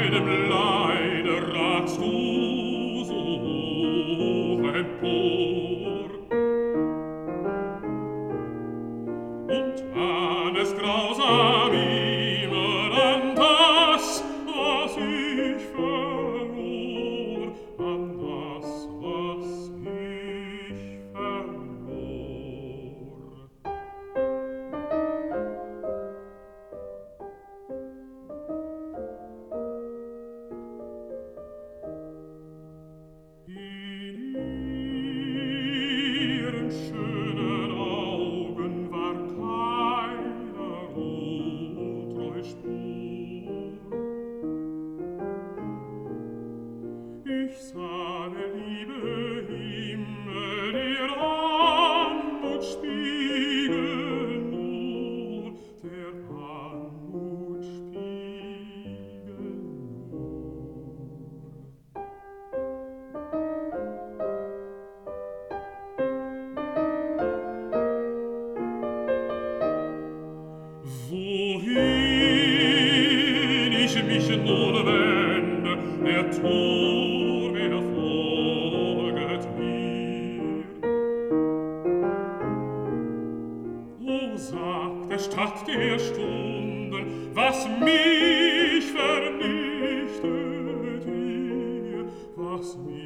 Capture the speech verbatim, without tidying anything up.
meinem Leide ragst du so hoch empor. Und ahnest grausam immer an das, was ich verlor, an das, was ich verlor. In ihren schönen Augen war keiner untreu Spur. Ich sah der liebe Himmel ihr Anmut spiegeln nur, der Anmut spiegeln nur. Wohin ich mich nun wende, der Tor mir folget mir. O sagte statt der Stunden, was mich vernichtet hier, was mich